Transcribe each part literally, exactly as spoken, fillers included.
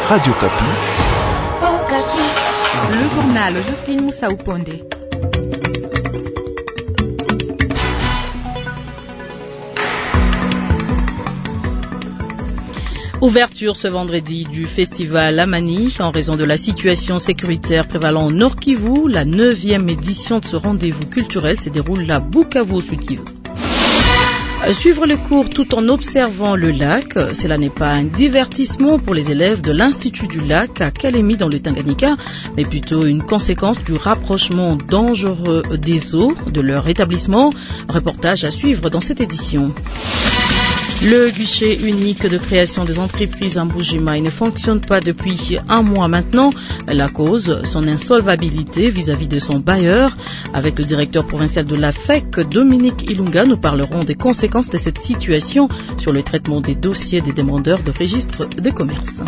Radio Kapi. Oh, Kapi. Le journal Justine Moussa Uponde. Ouverture ce vendredi du festival Amani en raison de la situation sécuritaire prévalant au Nord Kivu. La neuvième édition de ce rendez-vous culturel se déroule à Bukavu au Sud Kivu. Suivre le cours tout en observant le lac, cela n'est pas un divertissement pour les élèves de l'Institut du lac à Kalemi dans le Tanganyika, mais plutôt une conséquence du rapprochement dangereux des eaux de leur établissement. Reportage à suivre dans cette édition. Le guichet unique de création des entreprises en Mbuji-Mayi ne fonctionne pas depuis un mois maintenant. La cause, son insolvabilité vis-à-vis de son bailleur. Avec le directeur provincial de l'A F E C, Dominique Ilunga, nous parlerons des conséquences de cette situation sur le traitement des dossiers des demandeurs de registre des commerces.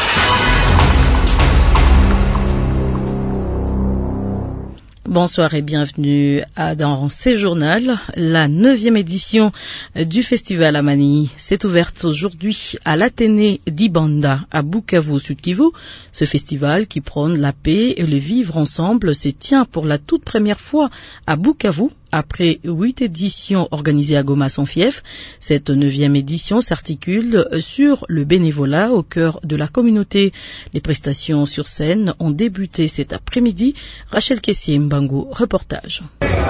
Bonsoir et bienvenue à, dans ce journal. La neuvième édition du festival Amani s'est ouverte aujourd'hui à l'Athénée d'Ibanda à Bukavu, Sud Kivu. Ce festival qui prône la paix et le vivre ensemble se tient pour la toute première fois à Bukavu. Après huit éditions organisées à Goma, son fief, cette neuvième édition s'articule sur le bénévolat au cœur de la communauté. Les prestations sur scène ont débuté cet après-midi. Rachel Kessié Mbango, reportage.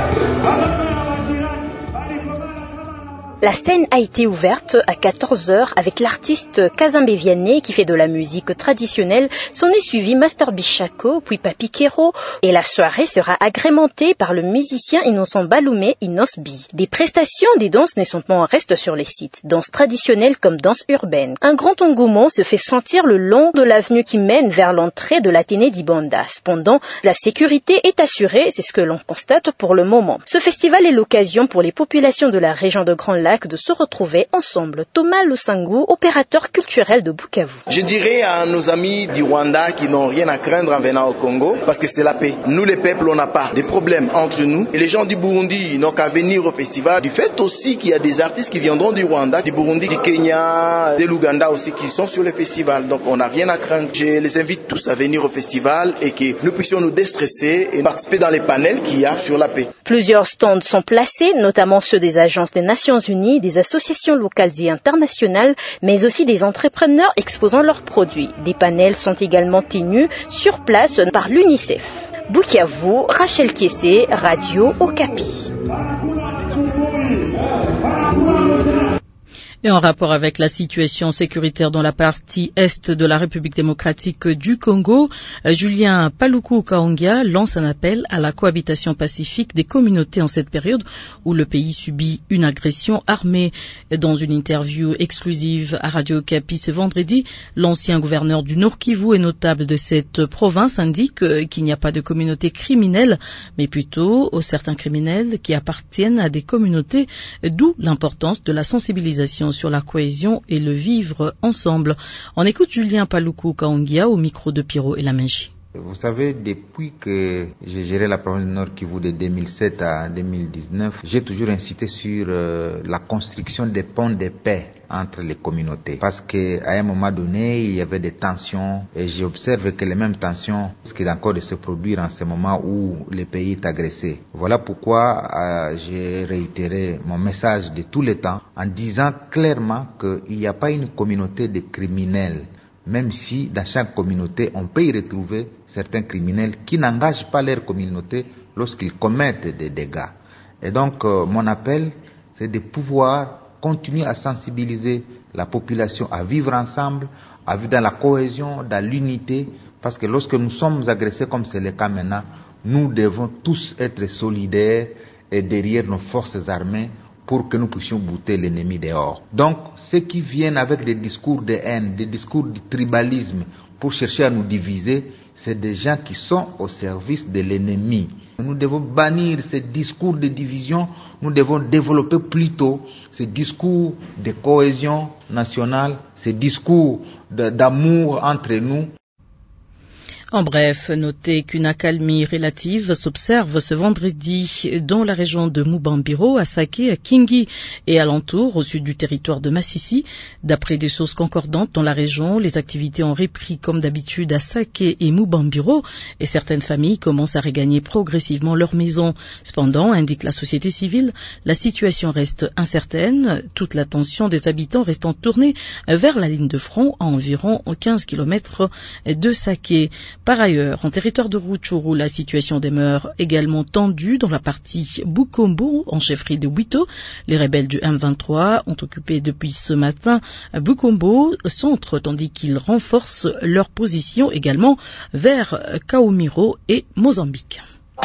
La scène a été ouverte à quatorze heures avec l'artiste Kazambe Vianney qui fait de la musique traditionnelle. S'en est suivi Master Bichako, puis Papi Kero. Et la soirée sera agrémentée par le musicien Innocent Baloumé Inosbi. Des prestations des danses ne sont pas en reste sur les sites. Danse traditionnelle comme danse urbaine. Un grand engouement se fait sentir le long de l'avenue qui mène vers l'entrée de l'Athénée d'Ibanda. Cependant, la sécurité est assurée, c'est ce que l'on constate pour le moment. Ce festival est l'occasion pour les populations de la région de Grand Lac de se retrouver ensemble. Thomas Lusangu, opérateur culturel de Bukavu. Je dirais à nos amis du Rwanda qui n'ont rien à craindre en venant au Congo, parce que c'est la paix. Nous les peuples, on n'a pas de problèmes entre nous. Et les gens du Burundi n'ont qu'à venir au festival. Du fait aussi qu'il y a des artistes qui viendront du Rwanda, du Burundi, du Kenya, de l'Ouganda aussi qui sont sur le festival. Donc on n'a rien à craindre. Je les invite tous à venir au festival et que nous puissions nous déstresser et participer dans les panels qu'il y a sur la paix. Plusieurs stands sont placés, notamment ceux des agences des Nations Unies, des associations locales et internationales, mais aussi des entrepreneurs exposant leurs produits. Des panels sont également tenus sur place par l'UNICEF. Bukavu, Rachel Kessé, Radio Okapi. Et en rapport avec la situation sécuritaire dans la partie est de la République démocratique du Congo, Julien Paluku Kaongia lance un appel à la cohabitation pacifique des communautés en cette période où le pays subit une agression armée. Dans une interview exclusive à Radio Okapi ce vendredi, l'ancien gouverneur du Nord Kivu et notable de cette province indique qu'il n'y a pas de communauté criminelle, mais plutôt aux certains criminels qui appartiennent à des communautés, d'où l'importance de la sensibilisation sur la cohésion et le vivre ensemble. On écoute Julien Paluku Kaongia au micro de Pierrot et la Magie. Vous savez, depuis que j'ai géré la province du Nord Kivu de deux mille sept à deux mille dix-neuf, j'ai toujours insisté sur euh, la construction des ponts de paix entre les communautés. Parce qu'à un moment donné, il y avait des tensions et j'observe que les mêmes tensions risquent encore de se produire en ce moment où le pays est agressé. Voilà pourquoi euh, j'ai réitéré mon message de tout le temps en disant clairement qu'il n'y a pas une communauté de criminels. Même si dans chaque communauté, on peut y retrouver certains criminels qui n'engagent pas leur communauté lorsqu'ils commettent des dégâts. Et donc, euh, mon appel, c'est de pouvoir continuer à sensibiliser la population à vivre ensemble, à vivre dans la cohésion, dans l'unité, parce que lorsque nous sommes agressés, comme c'est le cas maintenant, nous devons tous être solidaires et derrière nos forces armées pour que nous puissions bouter l'ennemi dehors. Donc, ceux qui viennent avec des discours de haine, des discours de tribalisme, pour chercher à nous diviser, c'est des gens qui sont au service de l'ennemi. Nous devons bannir ces discours de division, nous devons développer plutôt ces discours de cohésion nationale, ces discours de, d'amour entre nous. En bref, notez qu'une accalmie relative s'observe ce vendredi dans la région de Mubambiro, à Saké, à Kingi et alentour, au sud du territoire de Massissi. D'après des sources concordantes dans la région, les activités ont repris comme d'habitude à Saké et Mubambiro et certaines familles commencent à regagner progressivement leur maison. Cependant, indique la société civile, la situation reste incertaine, toute l'attention des habitants restant tournée vers la ligne de front à environ quinze kilomètres de Saké. Par ailleurs, en territoire de Rutshuru, la situation demeure également tendue dans la partie Bukombo, en chefferie de Wito. Les rebelles du M vingt-trois ont occupé depuis ce matin Bukombo, centre, tandis qu'ils renforcent leur position également vers Kaumiro et Mozambique.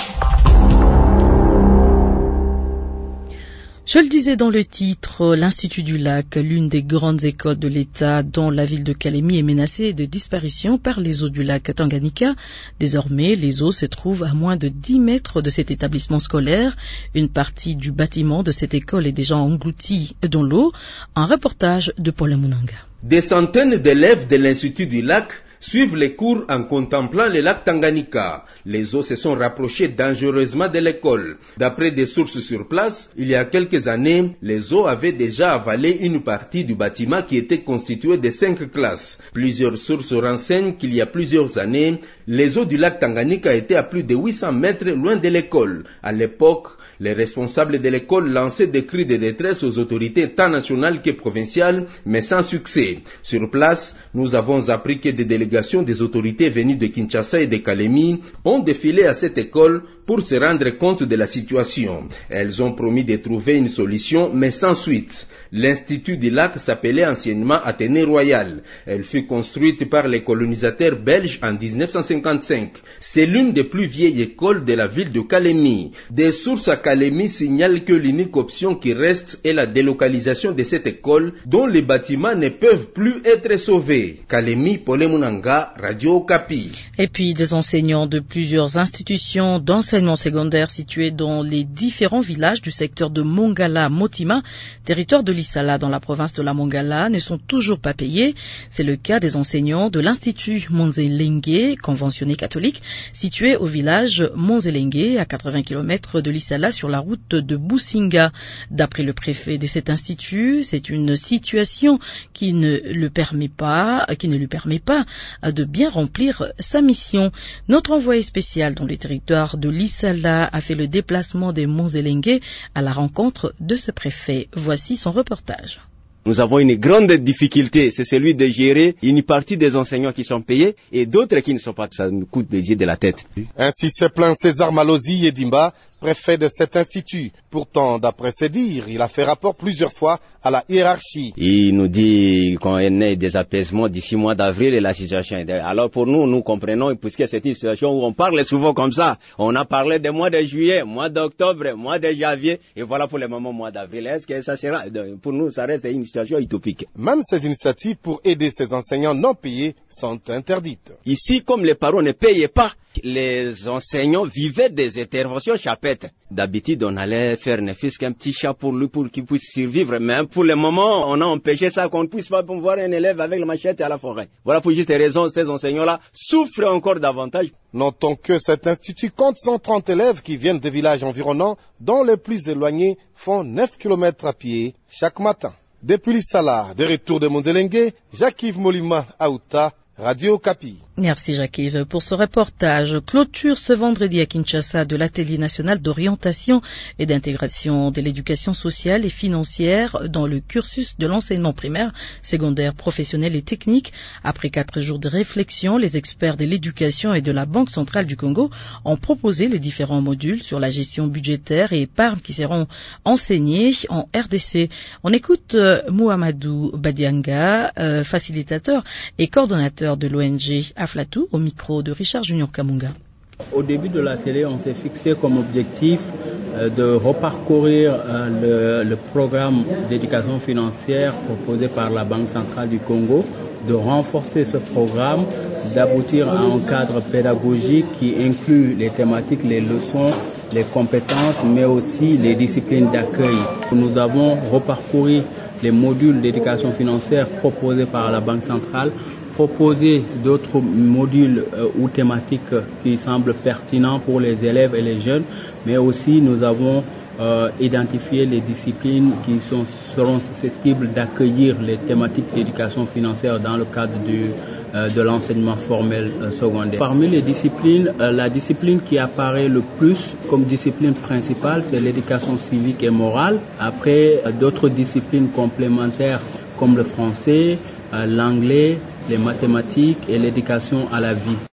Je le disais dans le titre, l'Institut du Lac, l'une des grandes écoles de l'État dans la ville de Kalemi, est menacée de disparition par les eaux du lac Tanganyika. Désormais, les eaux se trouvent à moins de dix mètres de cet établissement scolaire. Une partie du bâtiment de cette école est déjà engloutie dans l'eau. Un reportage de Paul Munanga. Des centaines d'élèves de l'Institut du Lac suivent les cours en contemplant le lac Tanganyika. Les eaux se sont rapprochées dangereusement de l'école. D'après des sources sur place, il y a quelques années, les eaux avaient déjà avalé une partie du bâtiment qui était constitué de cinq classes. Plusieurs sources renseignent qu'il y a plusieurs années, les eaux du lac Tanganyika étaient à plus de huit cents mètres loin de l'école. À l'époque, les responsables de l'école lançaient des cris de détresse aux autorités tant nationales que provinciales, mais sans succès. Sur place, nous avons appris que des délégations des autorités venues de Kinshasa et de Kalemi ont défilé à cette école pour se rendre compte de la situation. Elles ont promis de trouver une solution, mais sans suite. L'Institut du Lac s'appelait anciennement Athénée Royal. Elle fut construite par les colonisateurs belges en mille neuf cent cinquante-cinq. C'est l'une des plus vieilles écoles de la ville de Kalemi. Des sources à Kalemi signalent que l'unique option qui reste est la délocalisation de cette école, dont les bâtiments ne peuvent plus être sauvés. Kalemi, Paul Munanga, Radio Okapi. Et puis des enseignants de plusieurs institutions d'enseignement secondaire situés dans les différents villages du secteur de Mongala-Motima, territoire de l'Issala dans la province de la Mongala, ne sont toujours pas payés. C'est le cas des enseignants de l'Institut Monzelengue, conventionné catholique, situé au village Monzelengue, à quatre-vingts kilomètres de l'Issala sur la route de Businga. D'après le préfet de cet institut, c'est une situation qui ne le permet pas, qui ne lui permet pas de bien remplir sa mission. Notre envoyé spécial dans le territoire de l'Issala a fait le déplacement des Monzelengue à la rencontre de ce préfet. Voici son reportage. Nous avons une grande difficulté, c'est celui de gérer une partie des enseignants qui sont payés et d'autres qui ne sont pas. Ça nous coûte des yeux de la tête. Ainsi se plaint César Malosi Edimba, préfet de cet institut. Pourtant, d'après ses dires, il a fait rapport plusieurs fois à la hiérarchie. Il nous dit qu'on est né des apaisements d'ici mois d'avril et la situation est... Alors pour nous, nous comprenons, puisque c'est une situation où on parle souvent comme ça. On a parlé des mois de juillet, mois d'octobre, mois de janvier, et voilà pour le moment mois d'avril. Est-ce que ça sera... Pour nous, ça reste une situation utopique. Même ces initiatives pour aider ces enseignants non payés sont interdites. Ici, comme les parents ne payaient pas, les enseignants vivaient des interventions chapettes. D'habitude, on allait faire ne fût-ce qu'un petit chat pour lui pour qu'il puisse survivre. Mais pour le moment, on a empêché ça, qu'on ne puisse pas voir un élève avec la machette à la forêt. Voilà pour juste raison, ces enseignants-là souffrent encore davantage. Notons que cet institut compte cent trente élèves qui viennent des villages environnants, dont les plus éloignés font neuf kilomètres à pied chaque matin. Depuis l'Issala, de retour de Monzelengue, Jacques-Yves Molima Aouta, Radio Okapi. Merci Jacques-Yves pour ce reportage. Clôture ce vendredi à Kinshasa de l'atelier national d'orientation et d'intégration de l'éducation sociale et financière dans le cursus de l'enseignement primaire, secondaire, professionnel et technique. Après quatre jours de réflexion, les experts de l'éducation et de la Banque centrale du Congo ont proposé les différents modules sur la gestion budgétaire et épargne qui seront enseignés en R D C. On écoute euh, Mouhamadou Badianga, euh, facilitateur et coordonnateur de l'O N G Aflatou, au micro de Richard Junior Kamunga. Au début de l'atelier, on s'est fixé comme objectif euh, de reparcourir euh, le, le programme d'éducation financière proposé par la Banque centrale du Congo, de renforcer ce programme, d'aboutir à un cadre pédagogique qui inclut les thématiques, les leçons, les compétences, mais aussi les disciplines d'accueil. Nous avons reparcouru les modules d'éducation financière proposés par la Banque centrale proposer d'autres modules euh, ou thématiques qui semblent pertinents pour les élèves et les jeunes, mais aussi nous avons euh, identifié les disciplines qui sont, seront susceptibles d'accueillir les thématiques d'éducation financière dans le cadre du, euh, de l'enseignement formel euh, secondaire. Parmi les disciplines, euh, la discipline qui apparaît le plus comme discipline principale, c'est l'éducation civique et morale. Après, euh, d'autres disciplines complémentaires comme le français, euh, l'anglais, les mathématiques et l'éducation à la vie.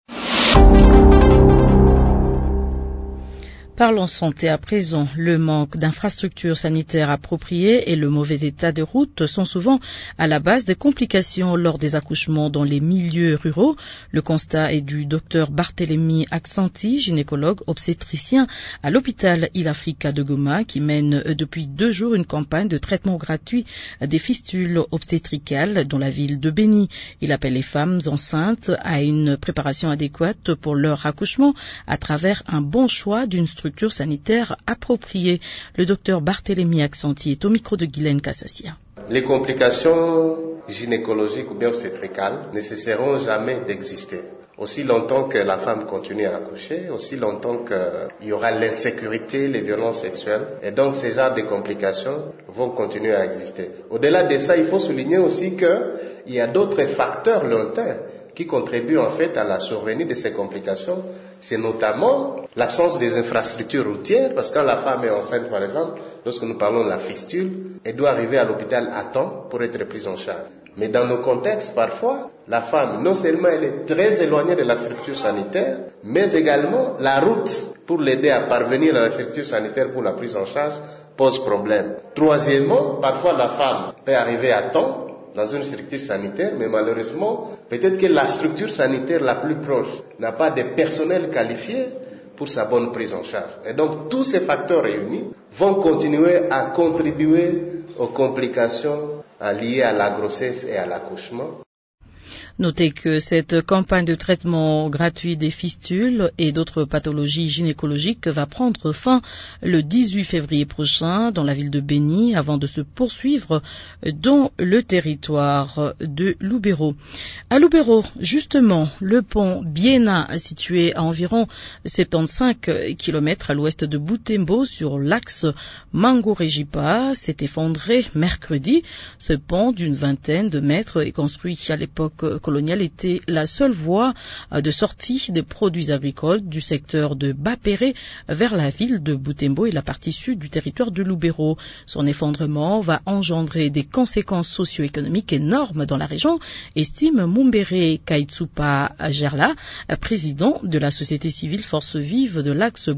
Parlons santé à présent. Le manque d'infrastructures sanitaires appropriées et le mauvais état des routes sont souvent à la base des complications lors des accouchements dans les milieux ruraux. Le constat est du docteur Barthélemy Accenti, gynécologue obstétricien à l'hôpital Il Africa de Goma, qui mène depuis deux jours une campagne de traitement gratuit des fistules obstétricales dans la ville de Béni. Il appelle les femmes enceintes à une préparation adéquate pour leur accouchement à travers un bon choix d'une structure sanitaire appropriée. Le docteur Barthélemy Accenti est au micro de Guylaine Kassassia. Les complications gynécologiques ou bien obstétricales ne cesseront jamais d'exister. Aussi longtemps que la femme continue à accoucher, aussi longtemps qu'il y aura l'insécurité, les violences sexuelles. Et donc ces genres de complications vont continuer à exister. Au-delà de ça, il faut souligner aussi qu'il y a d'autres facteurs lointains qui contribuent en fait à la survenue de ces complications. C'est notamment l'absence des infrastructures routières, parce que quand la femme est enceinte, par exemple, lorsque nous parlons de la fistule, elle doit arriver à l'hôpital à temps pour être prise en charge. Mais dans nos contextes, parfois, la femme, non seulement elle est très éloignée de la structure sanitaire, mais également la route pour l'aider à parvenir à la structure sanitaire pour la prise en charge pose problème. Troisièmement, parfois la femme peut arriver à temps dans une structure sanitaire, mais malheureusement, peut-être que la structure sanitaire la plus proche n'a pas de personnel qualifié pour sa bonne prise en charge. Et donc, tous ces facteurs réunis vont continuer à contribuer aux complications liées à la grossesse et à l'accouchement. Notez que cette campagne de traitement gratuit des fistules et d'autres pathologies gynécologiques va prendre fin le dix-huit février prochain dans la ville de Béni avant de se poursuivre dans le territoire de Lubero. À Lubero, justement, le pont Biena, situé à environ soixante-quinze kilomètres à l'ouest de Butembo sur l'axe Mangorejipa, s'est effondré mercredi. Ce pont d'une vingtaine de mètres est construit à l'époque coloniale était la seule voie de sortie des produits agricoles du secteur de Bapéré vers la ville de Butembo et la partie sud du territoire de Lubero. Son effondrement va engendrer des conséquences socio-économiques énormes dans la région, estime Mumbere Kaitsupa Gerla, président de la société civile Force Vive de l'axe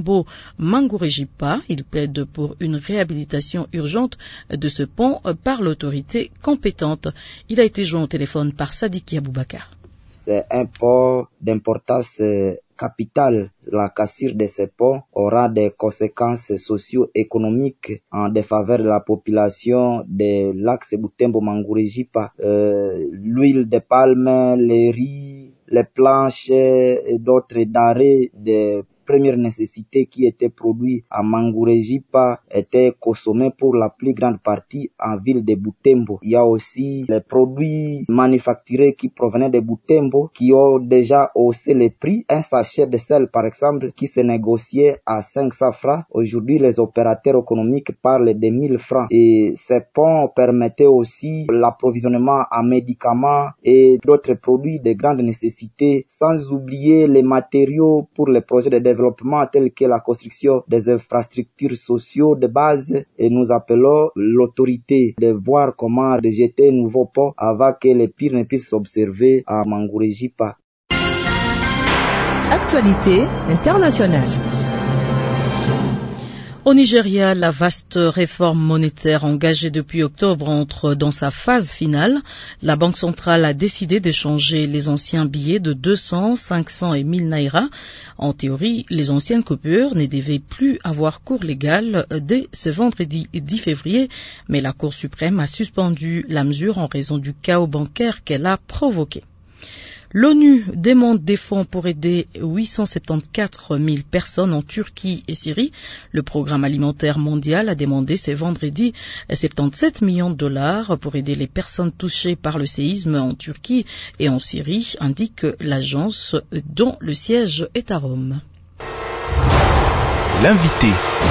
Butembo-Mangorejipa. Il plaide pour une réhabilitation urgente de ce pont par l'autorité compétente. Il a été joint au téléphone par Sadiki Aboubakar. C'est un pont d'importance capitale. La cassure de ce pont aura des conséquences socio-économiques en défaveur de la population de l'axe Butembo-Mangorejipa. Euh, l'huile de palme, les riz, les planches et d'autres denrées de première nécessité qui étaient produits à Mangorejipa étaient consommés pour la plus grande partie en ville de Butembo. Il y a aussi les produits manufacturés qui provenaient de Butembo qui ont déjà haussé les prix. Un sachet de sel, par exemple, qui se négociait à cinq cents francs. Aujourd'hui, les opérateurs économiques parlent de mille francs. Et ces ponts permettaient aussi l'approvisionnement en médicaments et d'autres produits de grande nécessité, sans oublier les matériaux pour les projets de développement tels que la construction des infrastructures sociaux de base, et nous appelons l'autorité de voir comment de jeter un nouveau pont avant que les pires ne puissent s'observer à Mangorejipa. Actualité internationale. Au Nigeria, la vaste réforme monétaire engagée depuis octobre entre dans sa phase finale. La Banque centrale a décidé d'échanger les anciens billets de deux cents, cinq cents et mille naira. En théorie, les anciennes coupures ne devaient plus avoir cours légal dès ce vendredi dix février, mais la Cour suprême a suspendu la mesure en raison du chaos bancaire qu'elle a provoqué. L'ONU demande des fonds pour aider huit cent soixante-quatorze mille personnes en Turquie et Syrie. Le programme alimentaire mondial a demandé ce vendredi soixante-dix-sept millions de dollars pour aider les personnes touchées par le séisme en Turquie et en Syrie, indique l'agence dont le siège est à Rome. L'invité.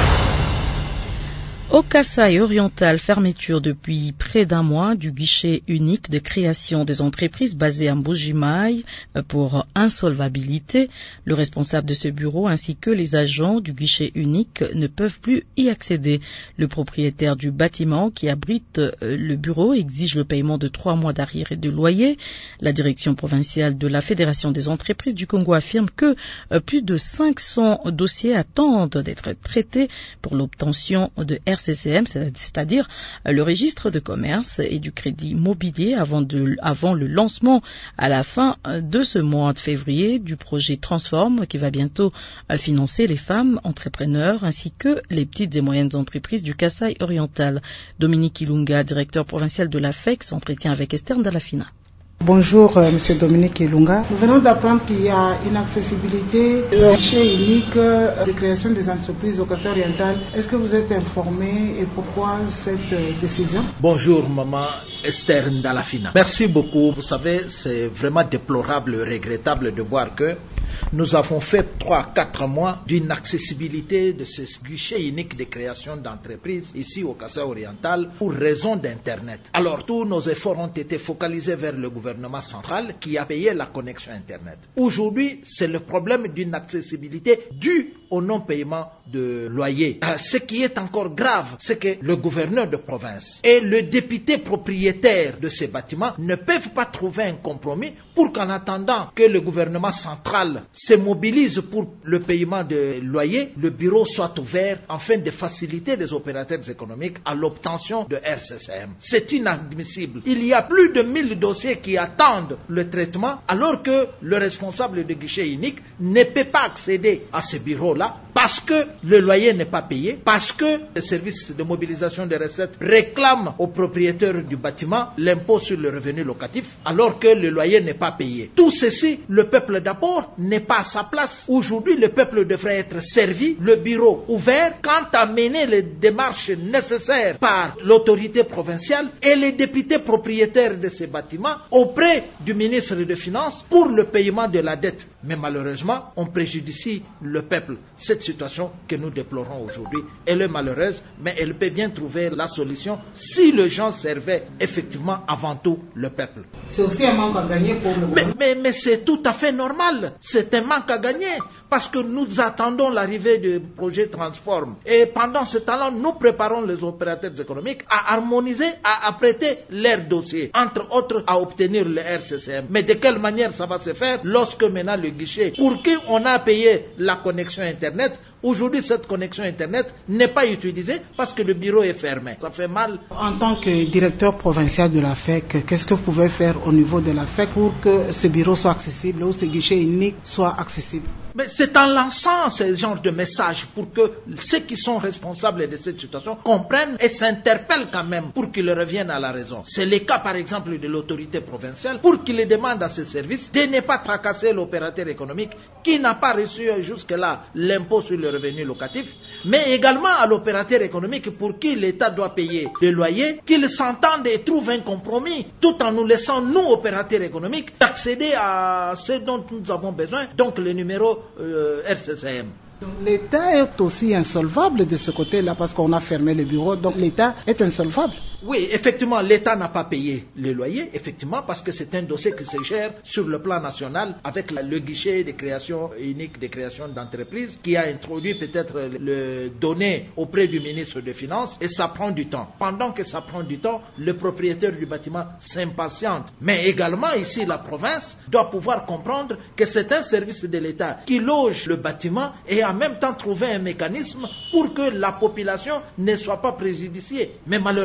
Au Kasaï oriental, fermeture depuis près d'un mois du guichet unique de création des entreprises basé à Mbuji-Mayi pour insolvabilité. Le responsable de ce bureau ainsi que les agents du guichet unique ne peuvent plus y accéder. Le propriétaire du bâtiment qui abrite le bureau exige le paiement de trois mois d'arriérés de loyer. La direction provinciale de la Fédération des entreprises du Congo affirme que plus de cinq cents dossiers attendent d'être traités pour l'obtention de R C C M, c'est-à-dire le registre de commerce et du crédit mobilier avant, de, avant le lancement à la fin de ce mois de février du projet Transform qui va bientôt financer les femmes entrepreneurs ainsi que les petites et moyennes entreprises du Kasaï oriental. Dominique Ilunga, directeur provincial de la F E C, s'entretient avec Esther Ndalafina. Bonjour, euh, Monsieur Dominique Ilunga. Nous venons d'apprendre qu'il y a une accessibilité au guichet unique euh, de création des entreprises au Kasaï oriental. Est-ce que vous êtes informé et pourquoi cette euh, décision? Bonjour, maman Esther Ndalafina. Merci beaucoup. Vous savez, c'est vraiment déplorable et regrettable de voir que nous avons fait trois quatre mois d'une accessibilité de ce guichet unique de création d'entreprises ici au Kasaï oriental pour raison d'Internet. Alors, tous nos efforts ont été focalisés vers le gouvernement central qui a payé la connexion Internet. Aujourd'hui, c'est le problème d'une accessibilité due au non-paiement de loyer. Euh, ce qui est encore grave, c'est que le gouverneur de province et le député propriétaire de ces bâtiments ne peuvent pas trouver un compromis pour qu'en attendant que le gouvernement central se mobilise pour le paiement de loyer, le bureau soit ouvert afin de faciliter les opérateurs économiques à l'obtention de R C C M. C'est inadmissible. Il y a plus de mille dossiers qui attendent le traitement alors que le responsable de guichet unique ne peut pas accéder à ce bureau-là parce que le loyer n'est pas payé, parce que le service de mobilisation des recettes réclame au propriétaire du bâtiment l'impôt sur le revenu locatif alors que le loyer n'est pas payé. Tout ceci, le peuple d'abord n'est pas à sa place. Aujourd'hui, le peuple devrait être servi, le bureau ouvert, quant à mener les démarches nécessaires par l'autorité provinciale et les députés propriétaires de ces bâtiments auprès du ministre des Finances pour le paiement de la dette. Mais malheureusement, on préjudicie le peuple. Cette situation que nous déplorons aujourd'hui, elle est malheureuse, mais elle peut bien trouver la solution si les gens servaient effectivement avant tout le peuple. C'est aussi un manque à gagner pour le mais, mais, mais c'est tout à fait normal. C'est un manque à gagner parce que nous attendons l'arrivée du projet Transform. Et pendant ce temps-là, nous préparons les opérateurs économiques à harmoniser, à apprêter leurs dossiers, entre autres à obtenir le R C C M. Mais de quelle manière ça va se faire lorsque maintenant le guichet, pour qui on a payé la connexion Internet, aujourd'hui cette connexion Internet n'est pas utilisée parce que le bureau est fermé. Ça fait mal. En tant que directeur provincial de la F E C, qu'est-ce que vous pouvez faire au niveau de la F E C pour que ce bureau soit accessible ou ce guichet unique soit accessible? Mais c'est en lançant ce genre de messages pour que ceux qui sont responsables de cette situation comprennent et s'interpellent quand même pour qu'ils reviennent à la raison. C'est le cas par exemple de l'autorité provinciale pour qu'il demande à ses services de ne pas tracasser l'opérateur économique qui n'a pas reçu jusque-là l'impôt sur le revenu locatif, mais également à l'opérateur économique pour qui l'État doit payer le loyer, qu'ils s'entendent et trouvent un compromis tout en nous laissant, nous opérateurs économiques, d'accéder à ce dont nous avons besoin, donc le numéro Euh, R C C M. L'État est aussi insolvable de ce côté-là parce qu'on a fermé le bureau, donc l'État est insolvable. Oui, effectivement, l'État n'a pas payé le loyer, effectivement, parce que c'est un dossier qui se gère sur le plan national avec la, le guichet de création unique de création d'entreprise qui a introduit peut-être le, le donné auprès du ministre des Finances et ça prend du temps. Pendant que ça prend du temps, le propriétaire du bâtiment s'impatiente. Mais également ici, la province doit pouvoir comprendre que c'est un service de l'État qui loge le bâtiment et en même temps trouver un mécanisme pour que la population ne soit pas préjudiciée. Mais malheureusement,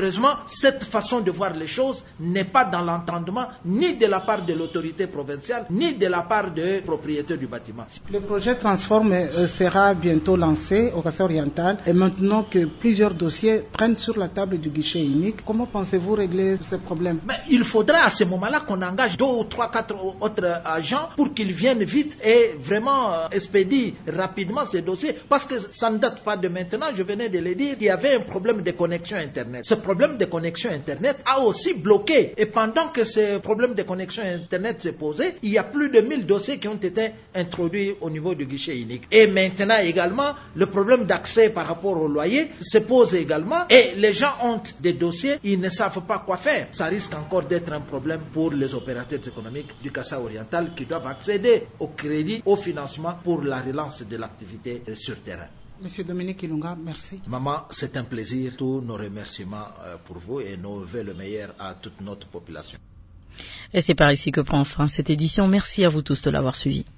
cette façon de voir les choses n'est pas dans l'entendement ni de la part de l'autorité provinciale, ni de la part des propriétaires du bâtiment. Le projet Transforme euh, sera bientôt lancé au Kassai oriental et maintenant que plusieurs dossiers traînent sur la table du guichet unique, comment pensez-vous régler ce problème? Mais il faudra à ce moment-là qu'on engage deux ou trois, quatre autres agents pour qu'ils viennent vite et vraiment euh, expédient rapidement ces dossiers, parce que ça ne date pas de maintenant. Je venais de le dire, il y avait un problème de connexion Internet. Ce problème de connexion Internet a aussi bloqué, et pendant que ce problème de connexion Internet s'est posé, il y a plus de mille dossiers qui ont été introduits au niveau du guichet unique. Et maintenant également, le problème d'accès par rapport au loyer se pose également, et les gens ont des dossiers, ils ne savent pas quoi faire. Ça risque encore d'être un problème pour les opérateurs économiques du Kassai oriental qui doivent accéder au crédit, au financement pour la relance de l'activité sur terrain. Monsieur Dominique Ilunga, merci. Maman, c'est un plaisir. Tous nos remerciements pour vous et nos vœux le meilleur à toute notre population. Et c'est par ici que prend fin cette édition. Merci à vous tous de l'avoir suivi.